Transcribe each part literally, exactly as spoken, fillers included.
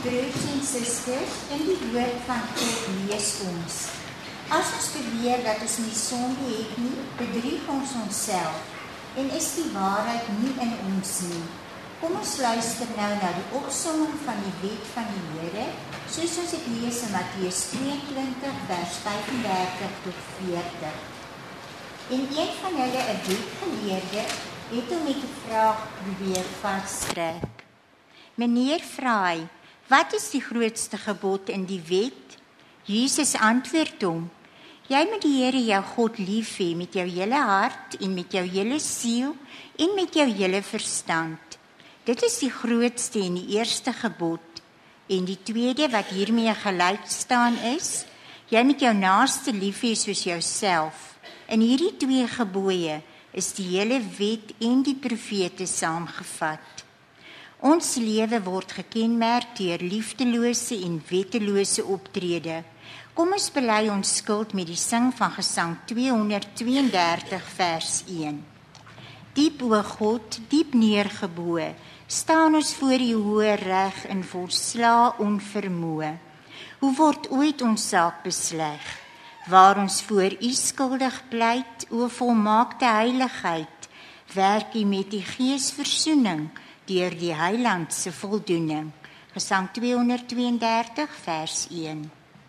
Broers en susters, in die woord van God lees ons. As ons beweer dat ons nie sonde het nie, bedrieg ons onsself en is die waarheid nie in ons nie. Kom ons luister nou na die opsomming van die wet van die Here, soos ons dit lees in Matteus tweeëntwintig vers vyfendertig tot veertig. En een van hulle, 'n wetgeleerde, het hom met 'n vraag probeer vastrek. Meneer, vra hy, wat is die grootste gebod in die wet? Jesus antwoord hom, jy moet die Here jou God lief hê met jou hele hart en met jou hele siel en met jou hele verstand. Dit is die grootste en die eerste gebod. En die tweede wat hiermee gelyk staan is, jy moet jou naaste lief hê soos jouself. In hierdie twee gebooie is die hele wet en die profete saamgevat. Ons lewe word gekenmerk deur liefdelose en wettelose optrede. Kom ons bely ons skuld met die sing van Gesang tweehonderdtweeëndertig vers een. Diep o God, diep neergeboe, staan ons voor U hoë reg in volslaa onvermoë. Hoe word ooit ons saak besleg? Waar ons voor U skuldig pleit, o volmaakte heiligheid, werk U met die Gees versoening deur die Heiland se voldoening. Gesang tweehonderdtweeëndertig vers een.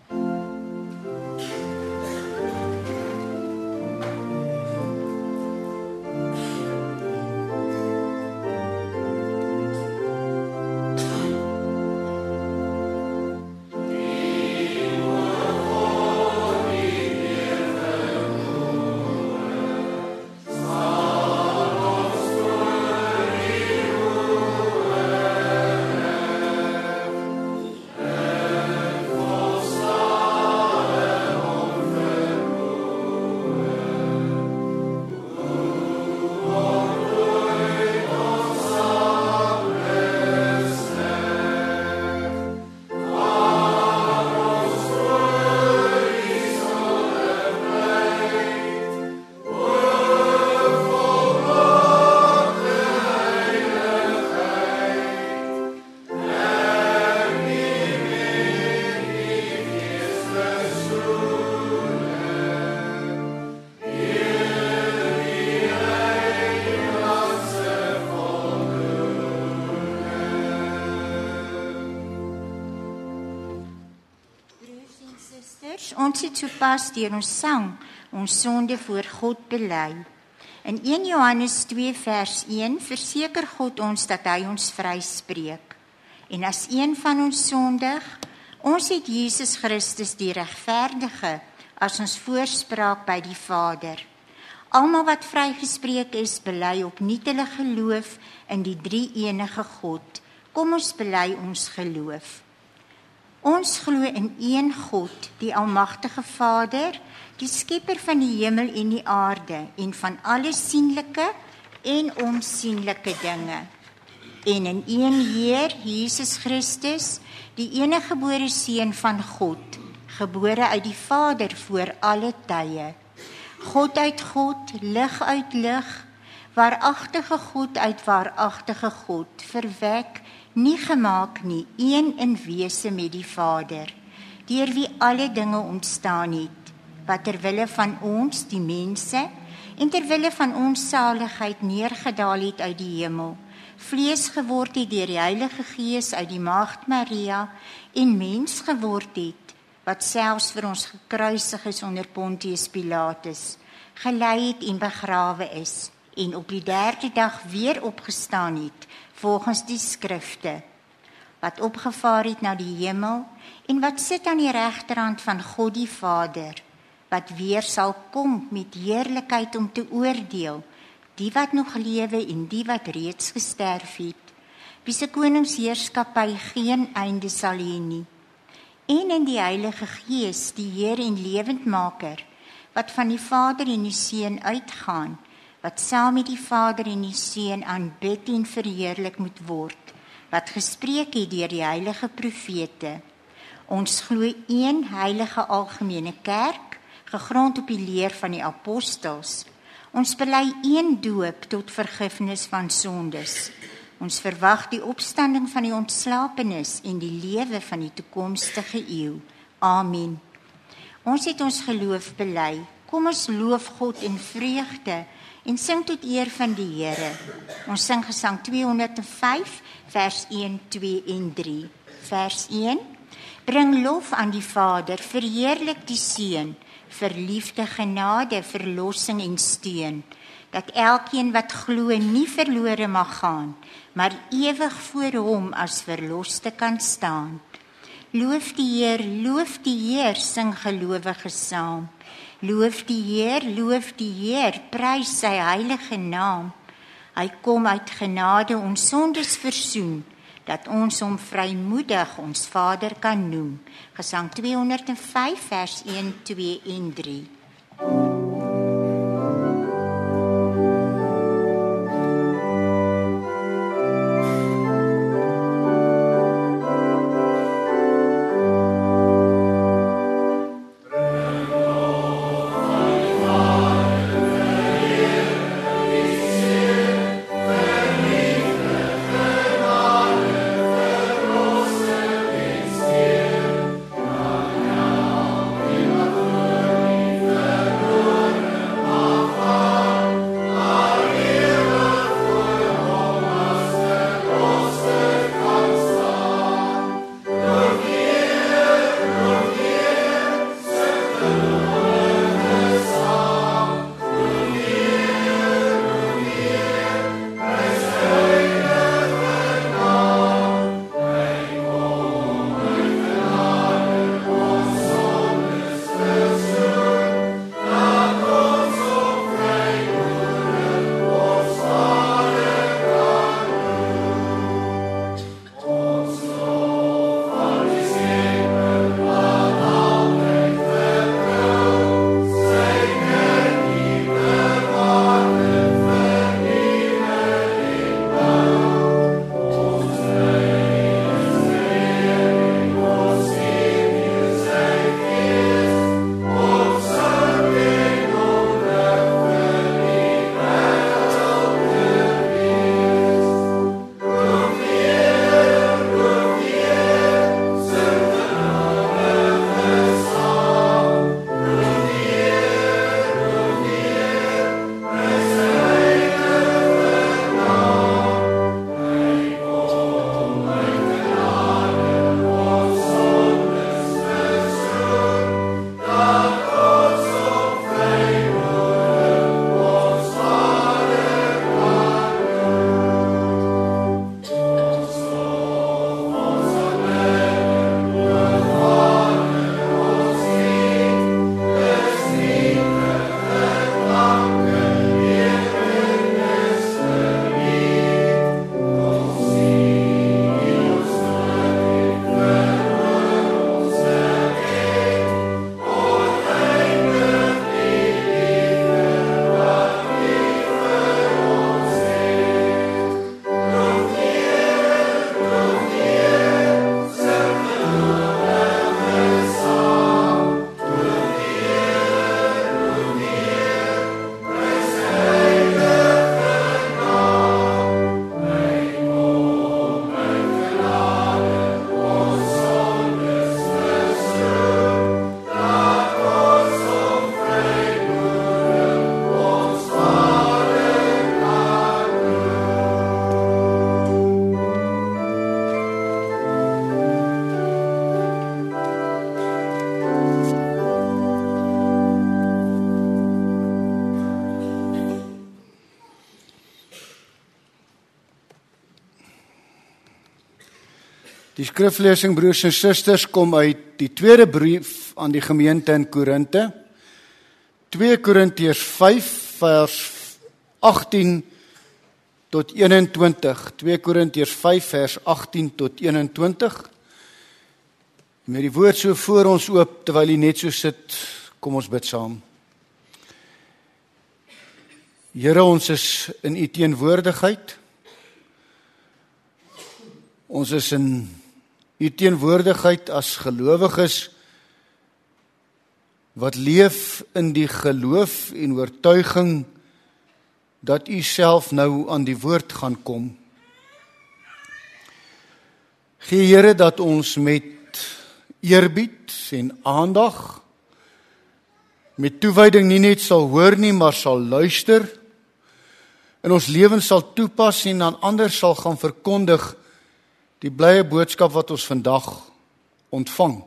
Ons het sopas deur ons sang ons sonde voor God bely. In eerste Johannes twee vers een verseker God ons dat hy ons vryspreek. En as een van ons sondig, ons het Jesus Christus die regverdige as ons voorspraak by die Vader. Almal wat vrygespreek is, bely opnuut hulle geloof in die drie-enige God. Kom ons bely ons geloof. Ons glo in een God, die almagtige Vader, die skepper van die hemel en die aarde en van alle sienlike en onsienlike dinge. En in een Heer, Jesus Christus, die eniggebore Seun van God, gebore uit die Vader voor alle tye. God uit God, lig uit lig, waaragtige God uit waaragtige God, verwek, nie gemaak nie, een in wese met die Vader, deur wie alle dinge ontstaan het, wat terwille van ons, die mense, en terwille van ons saligheid neergedaal het uit die hemel, vlees geword het deur die Heilige Gees uit die Maagd Maria, en mens geword het, wat selfs vir ons gekruisig is onder Pontius Pilatus, gelei het en begrawe is, en op die derde dag weer opgestaan het, volgens die skrifte, wat opgevaar het na die hemel, en wat sit aan die regterhand van God die Vader, wat weer sal kom met heerlikheid om te oordeel, die wat nog lewe en die wat reeds gesterf het, wie se koningsheerskappy geen einde sal hê nie, en in die Heilige Gees, die Heer en lewendmaker, wat van die Vader en die Seun uitgaan, wat saam met die Vader en die Seun aanbid en verheerlik moet word, wat gespreek het deur die heilige profete. Ons glo een heilige algemene kerk, gegrond op die leer van die apostels. Ons bely een doop tot vergifnis van sondes. Ons verwag die opstanding van die ontslapenis en die lewe van die toekomstige eeu. Amen. Ons het ons geloof bely. Kom ons loof God in vreugde en sing tot eer van die Here. Ons sing gesang tweehonderd vyf, vers een, twee en drie. Vers een. Bring lof aan die Vader, verheerlik die Seun, vir liefde, genade, verlossing en steun, dat elkeen wat glo nie verlore mag gaan, maar ewig voor hom as verloste kan staan. Loof die Heer, loof die Heer, sing gelowiges saam. Loof die Heer, loof die Heer, prys sy heilige naam. Hy kom uit genade ons sondes versoen, dat ons hom vrymoedig ons Vader kan noem. Gesang tweehonderd vyf, vers een, twee en drie. Die skriflesing, broers en susters, kom uit die tweede brief aan die gemeente in Korinte. twee Korintiërs vyf vers agttien tot eenentwintig. twee Korintiërs vyf vers agttien tot eenentwintig. Met die woord so voor ons oop, terwyl jy net so sit, kom ons bid saam. Here, ons is in u teenwoordigheid. Ons is in u teenwoordigheid as gelowiges wat leef in die geloof en oortuiging dat u self nou aan die woord gaan kom. Gee Here dat ons met eerbied en aandag, met toewyding nie net sal hoor nie, maar sal luister, in ons lewens sal toepas en aan ander sal gaan verkondig die blye boodskap wat ons vandag ontvang.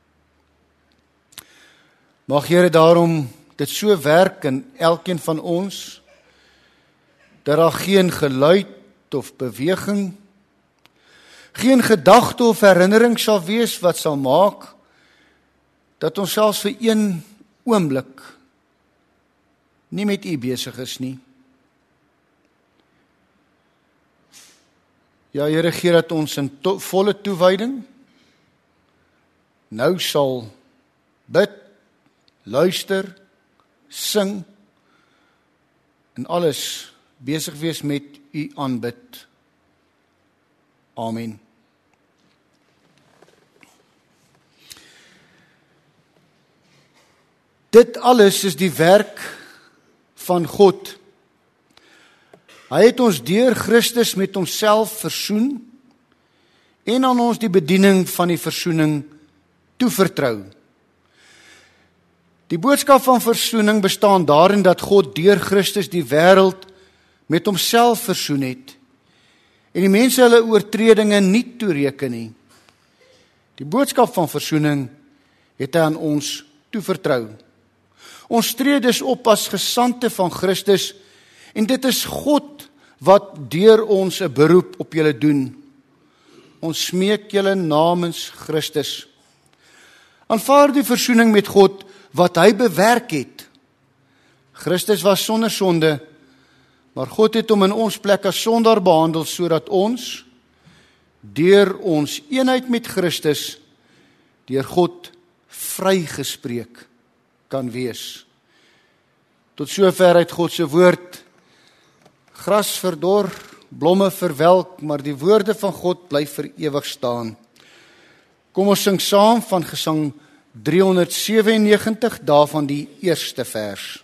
Mag Here daarom dit so werk in elkeen van ons, dat daar geen geluid of beweging, geen gedagte of herinnering sal wees wat sal maak, dat ons selfs vir een oomblik nie met U besig is nie. Ja, Here, gee dat ons in to- volle toewyding nou sal bid, luister, sing en alles besig wees met U aanbid. Amen. Dit alles is die werk van God. Hy het ons deur Christus met homself versoen en aan ons die bediening van die versoening toevertrou. Die boodskap van versoening bestaan daarin dat God deur Christus die wêreld met homself versoen het en die mense hulle oortredinge nie toereken nie. Die boodskap van versoening het hy aan ons toevertrou. Ons tree dus op as gesandte van Christus en dit is God wat deur ons 'n beroep op julle doen. Ons smeek julle namens Christus. Aanvaar die versoening met God wat hy bewerk het. Christus was sonder sonde, maar God het hom in ons plek as sondaar behandel sodat ons deur ons eenheid met Christus deur God vrygespreek kan wees. Tot sover uit God se woord. Gras verdor, blomme verwelk, maar die woorde van God bly vir ewig staan. Kom ons sing saam van Gesang driehonderdsewennegentig, daarvan die eerste vers.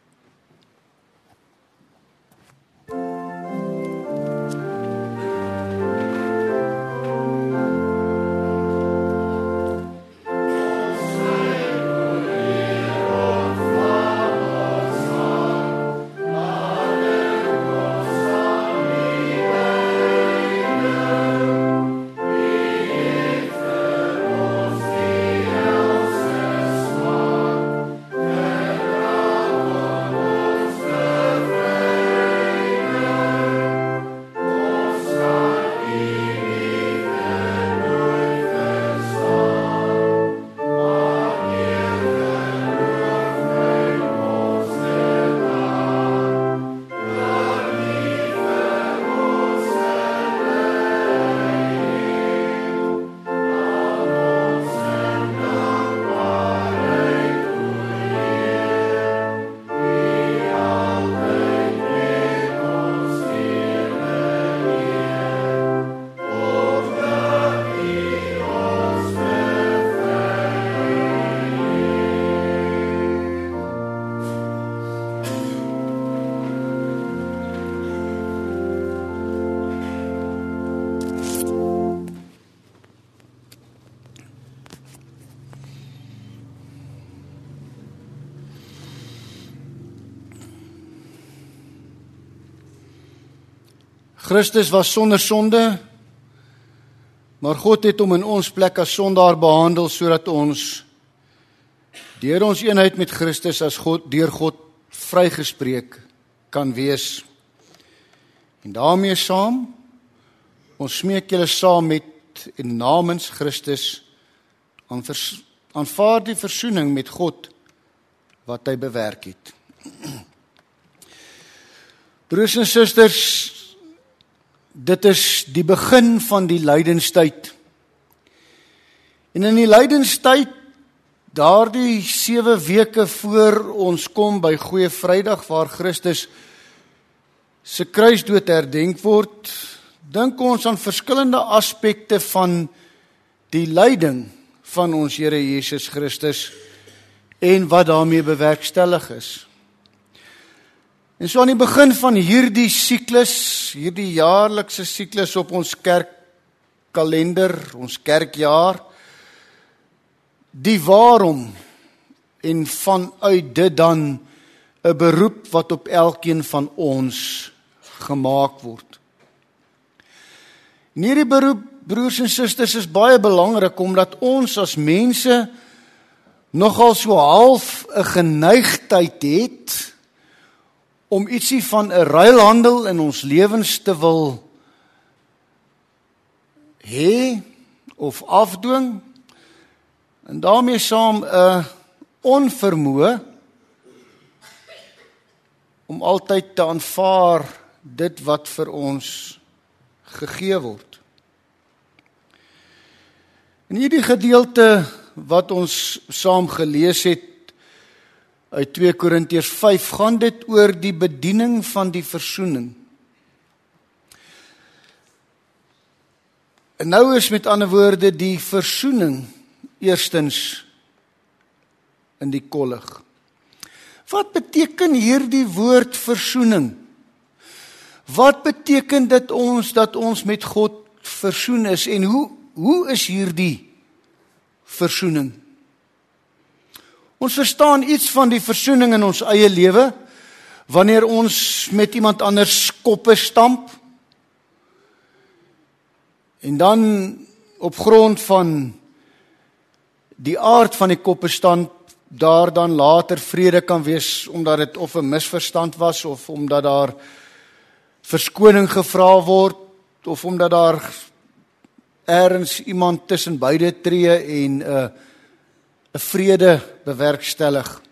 Christus was sonder sonde, maar God het hom in ons plek as sondaar behandel sodat ons deur ons eenheid met Christus as God deur God vrygespreek kan wees. En daarmee saam, ons smeek julle saam met en namens Christus aan vers, aanvaar die versoening met God wat hy bewerk het. Broers en susters, dit is die begin van die lydenstyd. En in die lydenstyd, daardie sewe weke voor ons kom by Goeie Vrydag, waar Christus se kruisdood herdenk word, dink ons aan verskillende aspekte van die lyding van ons Here Jesus Christus en wat daarmee bewerkstellig is. En so aan die begin van hierdie siklus, hierdie jaarlikse siklus op ons kerk kalender, ons kerkjaar, die waarom en vanuit dit dan 'n beroep wat op elkeen van ons gemaak word. En hierdie beroep, broers en susters, is baie belangrik omdat ons as mense nogal so half 'n geneigtheid het om ietsie van 'n ruilhandel in ons lewens te wil hê of afdwing, en daarmee saam 'n onvermoë om altyd te aanvaar dit wat vir ons gegee word. In hierdie gedeelte wat ons saam gelees het uit twee Korintiërs vyf, gaan dit oor die bediening van die versoening. En nou is met ander woorde die versoening eerstens in die kollig. Wat beteken hierdie woord versoening? Wat beteken dit ons dat ons met God versoen is en hoe hoe is hierdie versoening? Ons verstaan iets van die versoening in ons eie lewe wanneer ons met iemand anders koppe stamp en dan op grond van die aard van die koppe stamp daar dan later vrede kan wees omdat dit of 'n misverstand was of omdat daar verskoning gevra word of omdat daar ergens iemand tussen beide tree en 'n uh, 'n vrede bewerkstellig.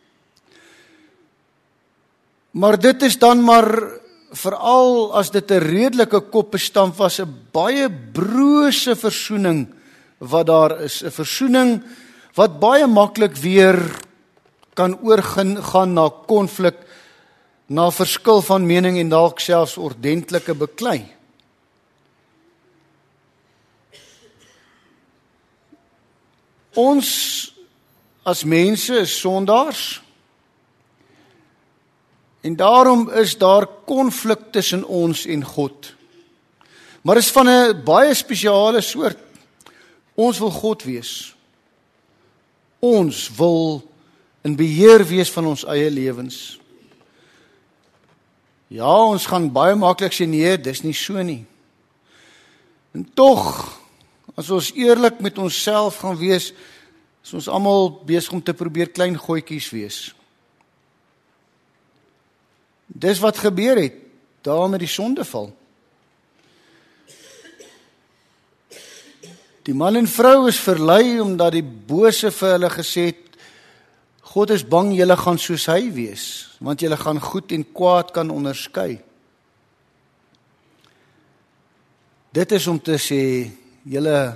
Maar dit is dan maar veral as dit 'n redelike koppestamp was, 'n baie brose versoening wat daar is, 'n versoening wat baie maklik weer kan oorgaan na konflik, na verskil van mening en dalk selfs ordentlike beklei. Ons as mense is sondaars en daarom is daar konflik tussen ons en God. Maar is van 'n baie spesiale soort. Ons wil God wees. Ons wil in beheer wees van ons eie lewens. Ja, ons gaan baie maklik sê nee, dis nie so nie. En tog, as ons eerlik met onsself gaan wees, is ons almal besig om te probeer klein gooitjies wees. Dis wat gebeur het, daar met die sondeval. Die man en vrou is verlei omdat die bose vir hulle gesê het, God is bang julle gaan soos hy wees, want julle gaan goed en kwaad kan onderskei. Dit is om te sê, julle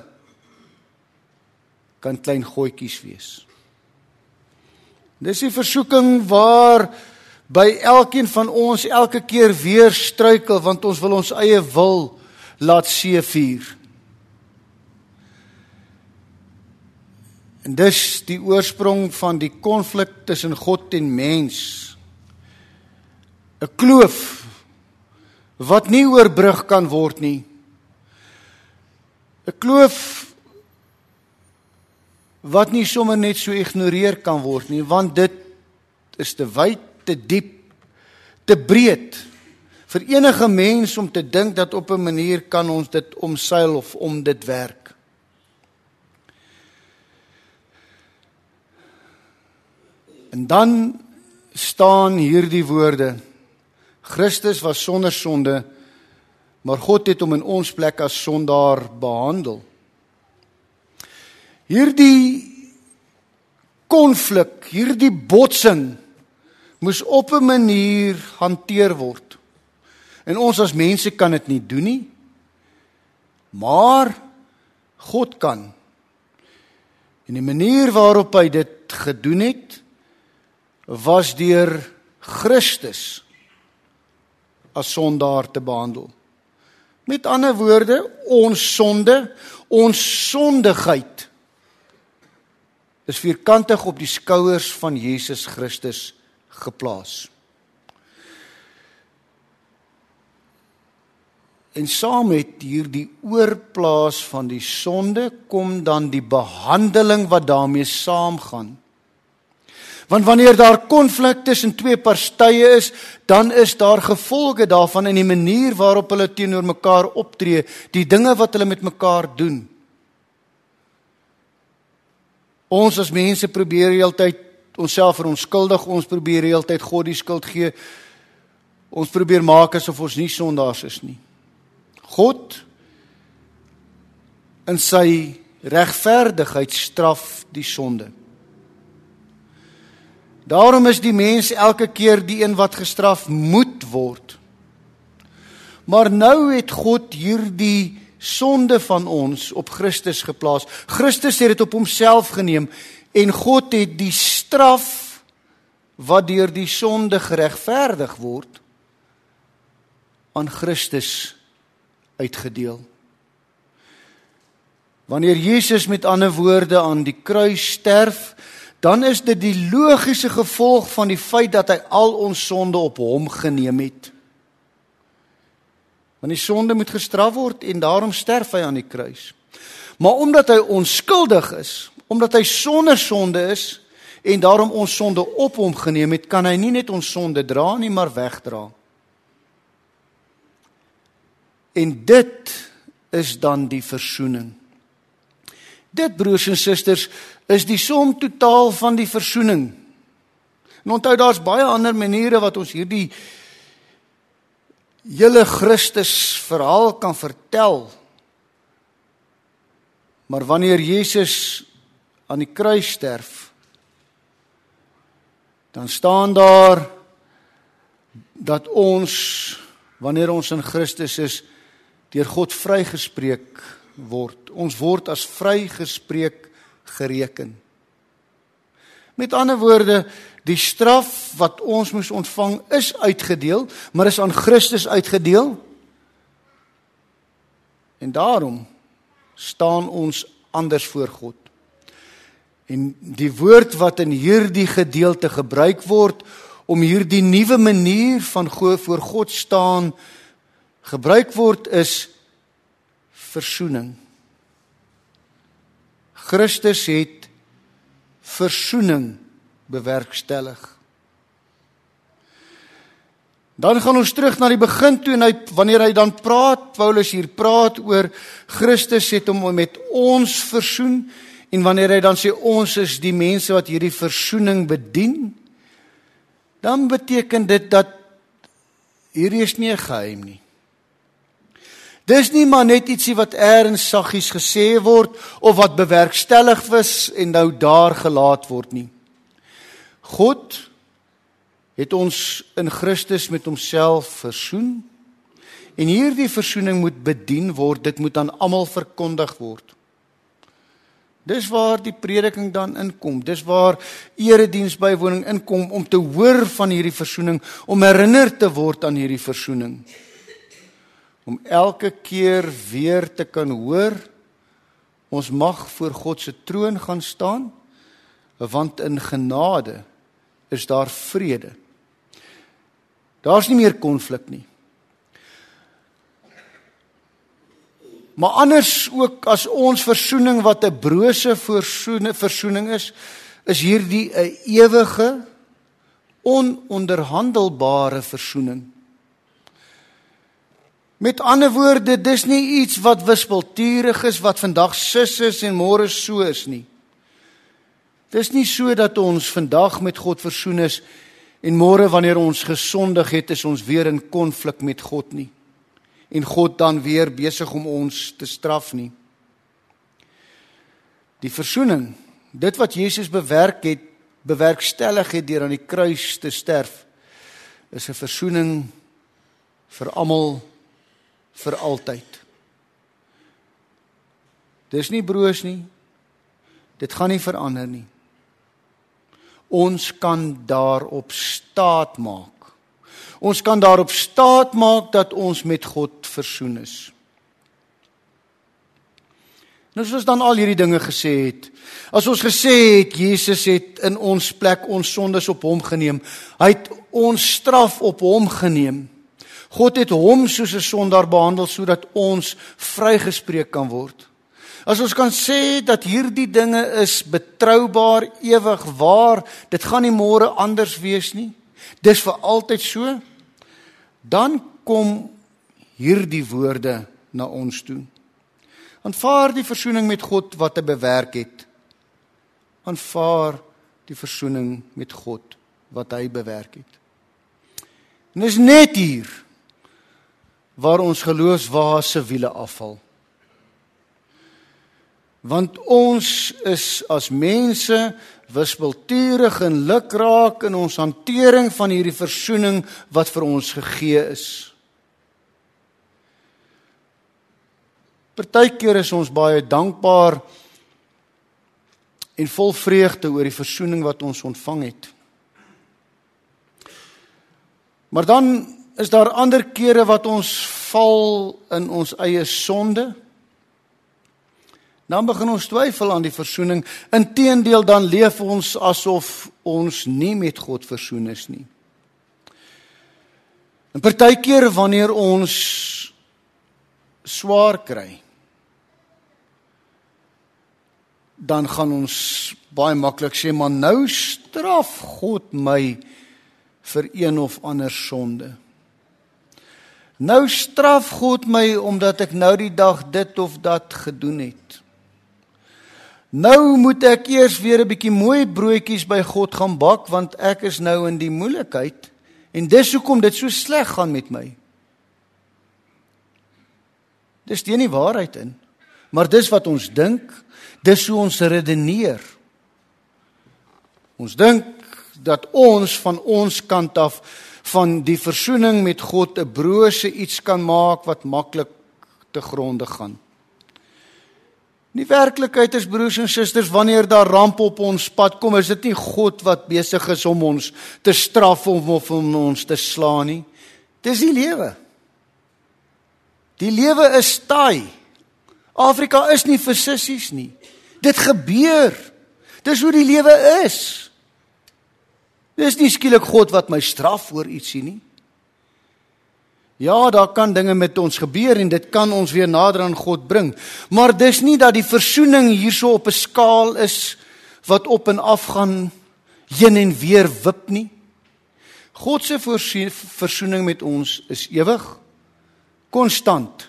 kan klein gooitjies wees. Dis die versoeking waar by elkeen van ons elke keer weer struikel, want ons wil ons eie wil laat seevier. En dis die oorsprong van die konflik tussen God en mens. 'n Kloof wat nie oorbrug kan word nie. 'n Kloof wat nie sommer net so ignoreer kan word nie, want dit is te wyd, te diep, te breed vir enige mens om te dink dat op 'n manier kan ons dit omseil of om dit werk. En dan staan hierdie woorde: Christus was sonder sonde, maar God het hom in ons plek as sondaar behandel. Hierdie konflik, hierdie botsing moes op 'n manier hanteer word. En ons as mense kan dit nie doen nie, maar God kan. En die manier waarop hy dit gedoen het, was deur Christus as sondaar te behandel. Met ander woorde, ons sonde, ons sondigheid is vierkantig op die skouers van Jesus Christus geplaas. En saam met hierdie oorplaas van die sonde kom dan die behandeling wat daarmee saamgaan. Want wanneer daar konflik tussen twee partye is, dan is daar gevolge daarvan in die manier waarop hulle teenoor mekaar optree, die dinge wat hulle met mekaar doen. Ons as mense probeer heeltyd onsself verontskuldig, ons probeer heeltyd God die skuld gee, ons probeer maak asof ons nie sondaars is nie. God in sy regverdigheid straf die sonde. Daarom is die mens elke keer die een wat gestraf moet word. Maar nou het God hierdie sonde van ons op Christus geplaas. Christus het dit op homself geneem en God het die straf wat deur die sonde geregverdig word aan Christus uitgedeel. Wanneer Jesus met ander woorde aan die kruis sterf, dan is dit die logiese gevolg van die feit dat hy al ons sonde op hom geneem het. Want die sonde moet gestraf word en daarom sterf hy aan die kruis. Maar omdat hy onskuldig is, omdat hy sonder sonde is en daarom ons sonde op hom geneem het, kan hy nie net ons sonde dra nie, maar wegdra. En dit is dan die versoening. Dit, broers en susters, is die som totaal van die versoening. En onthou, daar's baie ander maniere wat ons hierdie hele Christus verhaal kan vertel. Maar wanneer Jesus aan die kruis sterf, dan staan daar dat ons, wanneer ons in Christus is, deur God vrygespreek word. Ons word as vrygespreek gereken. Met ander woorde, die straf wat ons moes ontvang is uitgedeel, maar is aan Christus uitgedeel. En daarom staan ons anders voor God. En die woord wat in hierdie gedeelte gebruik word, om hierdie nuwe manier van voor God staan, gebruik word, is versoening. Christus het versoening bewerkstellig. Dan gaan ons terug na die begin toe, en hy, wanneer hy dan praat, Paulus hier praat oor Christus het hom met ons versoen, en wanneer hy dan sê ons is die mense wat hierdie versoening bedien, dan beteken dit dat hierdie is nie 'n geheim nie. Dis nie maar net ietsie wat eers saggies gesê word, of wat bewerkstellig was en nou daar gelaat word nie. God het ons in Christus met homself versoen, en hierdie versoening moet bedien word, dit moet aan almal verkondig word. Dis waar die prediking dan inkom, dis waar erediensbywoning inkom, om te hoor van hierdie versoening, om herinner te word aan hierdie versoening. Om elke keer weer te kan hoor, ons mag voor God se troon gaan staan, want in genade is daar vrede. Daar's nie meer konflik nie. Maar anders ook as ons versoening wat 'n brose versoening is, is hierdie 'n ewige, ononderhandelbare versoening. Met ander woorde, dis nie iets wat wispelturig is, wat vandag sis is en môre so is nie. Dis nie so dat ons vandag met God versoen is en môre wanneer ons gesondig het, is ons weer in konflik met God nie. En God dan weer besig om ons te straf nie. Die versoening, dit wat Jesus bewerk het, bewerkstellig het deur aan die kruis te sterf, is 'n versoening vir almal, vir altyd. Dis nie broos nie, dit gaan nie verander nie. Ons kan daarop staat maak. Ons kan daarop staat maak dat ons met God versoen is. Nou, as ons dan al hierdie dinge gesê het, as ons gesê het, Jesus het in ons plek ons sondes op hom geneem, hy het ons straf op hom geneem, God het hom soos 'n sondaar behandel sodat ons vrygespreek kan word. As ons kan sê dat hierdie dinge is betroubaar, ewig waar, dit gaan nie môre anders wees nie, dis vir altyd so, dan kom hierdie woorde na ons toe. Aanvaar die versoening met God wat hy bewerk het. Aanvaar die versoening met God wat hy bewerk het. En dis net hier waar ons geloofswase wiele afval. Want ons is as mense wispelturig en lukraak in ons hantering van hierdie versoening wat vir ons gegee is. Partykeer is ons baie dankbaar en vol vreugde oor die versoening wat ons ontvang het. Maar dan is daar ander kere wat ons val in ons eie sonde. Dan begin ons twyfel aan die versoening. Inteendeel, dan leef ons asof ons nie met God versoen is nie. En partykeer wanneer ons swaar kry, dan gaan ons baie maklik sê, maar nou straf God my vir een of ander sonde. Nou straf God my omdat ek nou die dag dit of dat gedoen het. Nou moet ek eers weer 'n bietjie mooi broodjies by God gaan bak, want ek is nou in die moeilikheid, en dis hoekom dit so sleg gaan met my. Dis teen die waarheid in, maar dis wat ons dink, dis hoe ons redeneer. Ons dink dat ons van ons kant af van die versoening met God 'n brose iets kan maak wat maklik te gronde gaan. Die werklikheid is, broers en susters, wanneer daar ramp op ons pad kom, is dit nie God wat besig is om ons te straf of om ons te slaan nie. Dis die lewe. Die lewe is taai. Afrika is nie vir sissies nie. Dit gebeur. Dis hoe die lewe is. Dis nie skielik God wat my straf oor ietsie nie. Ja, daar kan dinge met ons gebeur en dit kan ons weer nader aan God bring. Maar dis nie dat die versoening hierso op 'n skaal is wat op en af gaan, heen en weer wip nie. God se versoening met ons is ewig, konstant.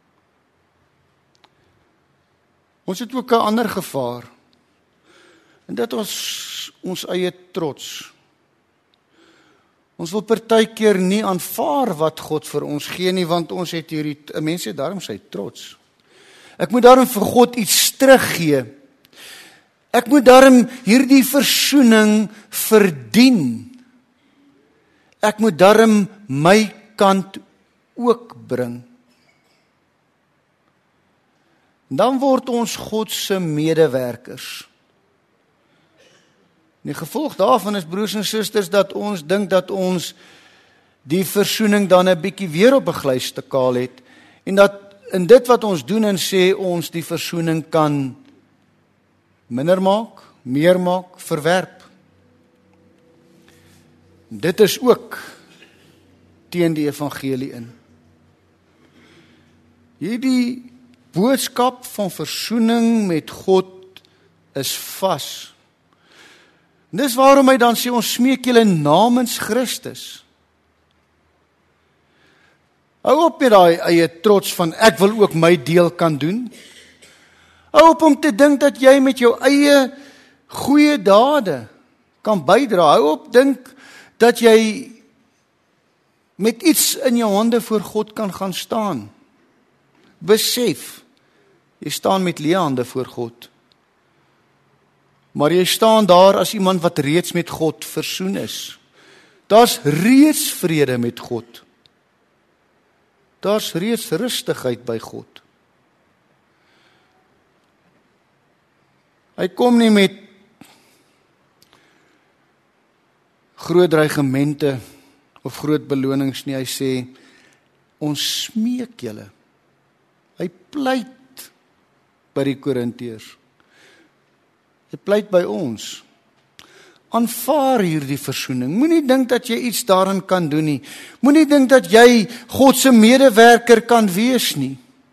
Ons het ook 'n ander gevaar. En dit ons ons eie trots. Ons wil partykeer nie aanvaar wat God vir ons gee nie, want ons het hierdie, mense het daarom sy trots. Ek moet daarom vir God iets teruggee. Ek moet daarom hierdie versoening verdien. Ek moet daarom my kant ook bring. Dan word ons God se medewerkers. Die gevolg daarvan is, broers en susters, dat ons dink dat ons die versoening dan 'n bietjie weer op 'n glyskaal het, en dat in dit wat ons doen en sê, ons die versoening kan minder maak, meer maak, verwerp. Dit is ook teen die evangelie in. Hierdie boodskap van versoening met God is vas. Dis waarom hy dan sê, ons smeek julle namens Christus. Hou op met daai eie trots van, ek wil ook my deel kan doen. Hou op om te dink dat jy met jou eie goeie dade kan bydra. Hou op dink dat jy met iets in jou hande voor God kan gaan staan. Besef, jy staan met leë hande voor God. Maar jy staan daar as iemand wat reeds met God versoen is. Daar's reeds vrede met God. Daar's reeds rustigheid by God. Hy kom nie met groot dreigemente of groot belonings nie. Hy sê, ons smeek julle. Hy pleit by die Korintiërs. Hy pleit by ons. Aanvaar hierdie versoening. Moenie dink dat jy iets daaraan kan doen nie. Moenie dink dat jy God se medewerker kan wees nie.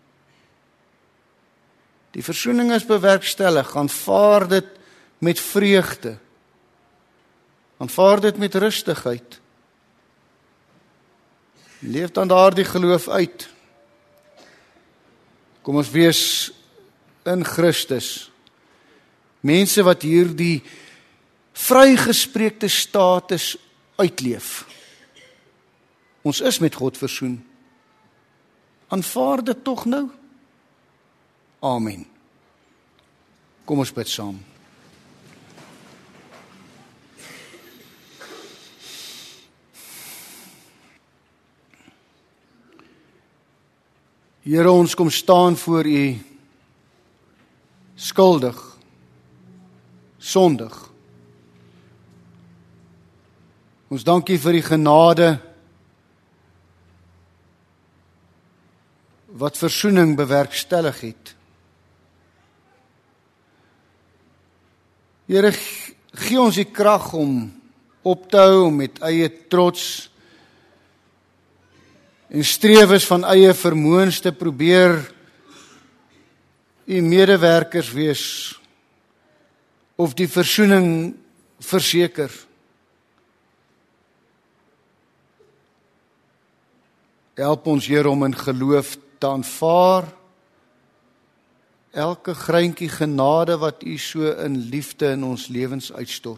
Die versoening is bewerkstellig. Aanvaar dit met vreugde. Aanvaar dit met rustigheid. Leef dan daardie geloof uit. Kom ons wees in Christus mense wat hierdie vrygespreekte status uitleef. Ons is met God versoen. Aanvaar dit tog nou? Amen. Kom ons bid saam. Here, ons kom staan voor U skuldig, sondig. Ons dank U vir die genade wat versoening bewerkstellig het. Here, gee ons die krag om op te hou om met eie trots en strewes van eie vermoëns te probeer U medewerkers wees of die versoening verseker. Help ons, Here, om in geloof te aanvaar elke greintjie genade wat U so in liefde in ons lewens uitstort.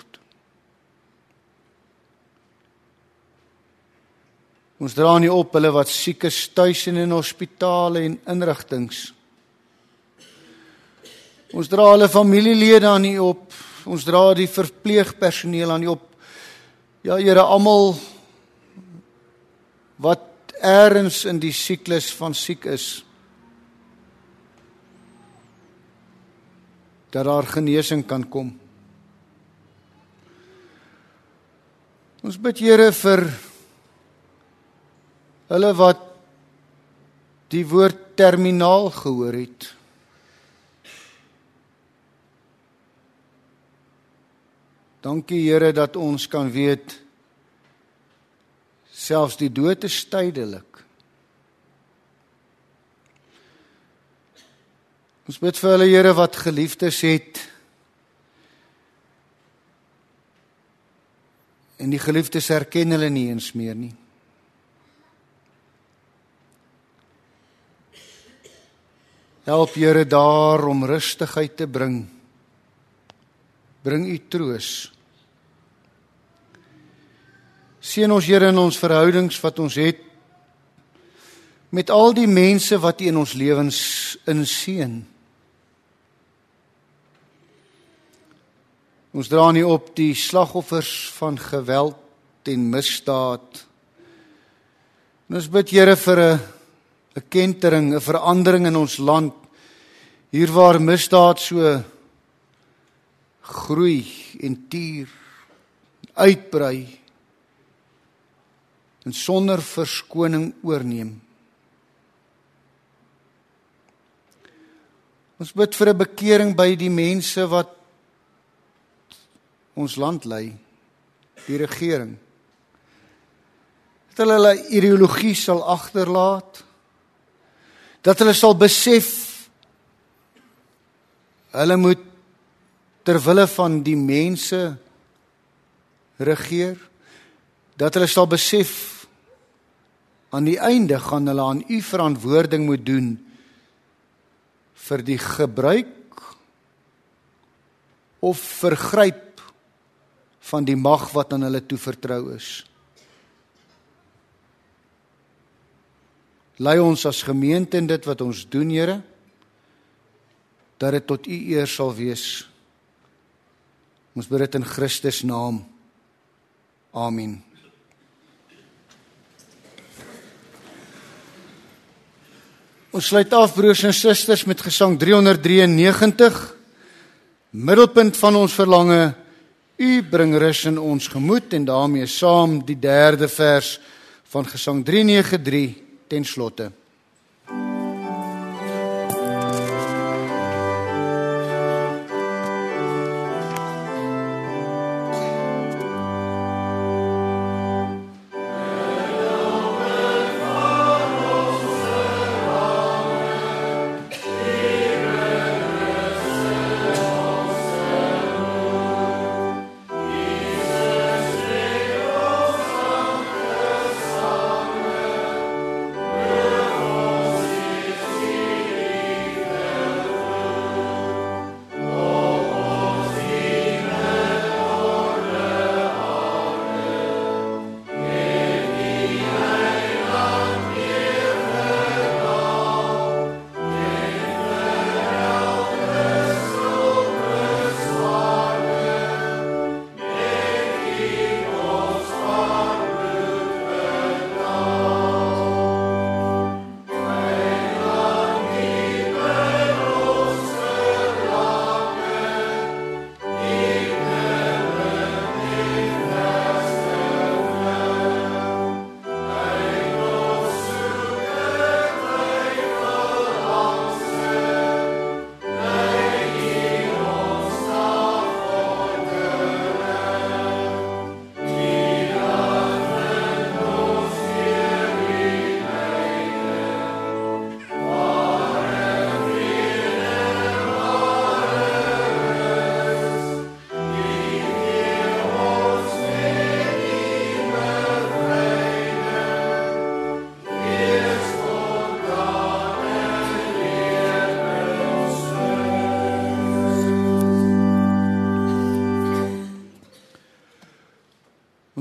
Ons dra nie op hulle wat siek is tuis en in hospitale en inrigtings. Ons dra hulle familielede aan U op. Ons dra die verpleegpersoneel aan U op. Ja, Here, almal wat ergens in die siklus van siek is, dat daar genesing kan kom. Ons bid, Here, vir hulle wat die woord terminaal gehoor het. Dankie, Here, dat ons kan weet, selfs die dood is tydelik. Ons bid vir hulle, Here, wat geliefdes het, en die geliefdes herken hulle nie eens meer nie. Help, Here, daar om rustigheid te bring. Bring U troos. Seën ons, Here, in ons verhoudings wat ons het met al die mense wat U in ons lewens inseën. Ons dra nie op die slagoffers van geweld en misdaad. En ons bid, Here, vir 'n 'n kentering, 'n verandering in ons land, hier waar misdaad so groei en tier, uitbrei, en sonder verskoning oorneem. Ons bid vir 'n bekering by die mense wat ons land lei, die regering. Dat hulle hulle ideologie sal agterlaat, dat hulle sal besef, hulle moet ter wille van die mense regeer, dat hulle sal besef, aan die einde gaan hulle aan U verantwoording moet doen vir die gebruik of vergryp van die mag wat aan hulle toevertrou is. Lei ons as gemeente in dit wat ons doen, Here, dat dit tot U eer sal wees. Ons bid dit in Christus naam. Amen. Ons sluit af, broers en susters, met gesang driehonderdnegenennegentig. Middelpunt van ons verlange, U bring rus in ons gemoed, en daarmee saam die derde vers van gesang driehonderdnegenennegentig ten slotte.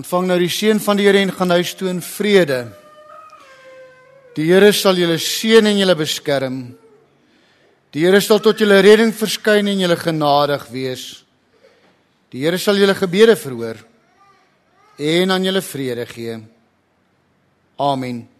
Ontvang nou die seën van die Here en gaan huis toe in vrede. Die Here sal julle seën en julle beskerm. Die Here sal tot julle redding verskyn en julle genadig wees. Die Here sal julle gebede verhoor en aan julle vrede gee. Amen.